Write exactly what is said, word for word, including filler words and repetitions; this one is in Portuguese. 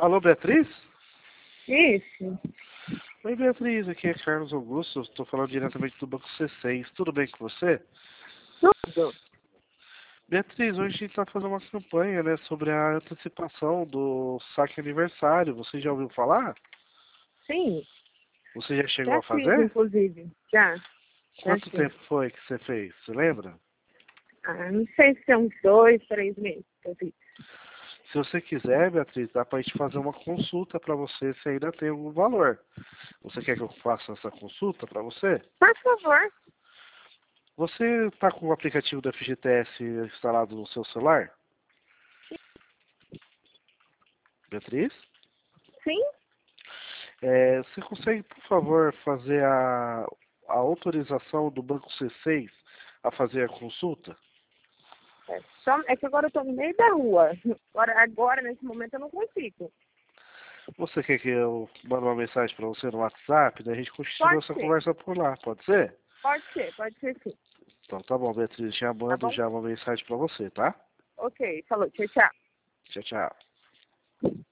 Alô, Beatriz? Isso. Oi, Beatriz, aqui é Carlos Augusto, estou falando diretamente do Banco C seis. Tudo bem com você? Tudo. Beatriz, hoje a gente está fazendo uma campanha, né, sobre a antecipação do saque aniversário. Você já ouviu falar? Sim. Você já chegou Já a fiz, fazer? inclusive. Já. Já Quanto fiz. tempo foi que você fez? Você lembra? Ah, não sei se é uns dois, três meses que eu fiz. Se você quiser, Beatriz, dá para a gente fazer uma consulta para você se ainda tem algum valor. Você quer que eu faça essa consulta para você? Por favor. Você está com o aplicativo do F G T S instalado no seu celular? Beatriz? Sim. É, você consegue, por favor, fazer a, a autorização do Banco C seis a fazer a consulta? É, só, é que agora eu tô no meio da rua. Agora, agora, nesse momento, eu não consigo. Você quer que eu mande uma mensagem para você no WhatsApp? Daí a gente continua Pode essa ser. conversa por lá, pode ser? Pode ser, pode ser sim. Então tá bom, Beatriz, já Tá mando bom? já uma mensagem para você, tá? Ok. Falou. Tchau, tchau. Tchau, tchau.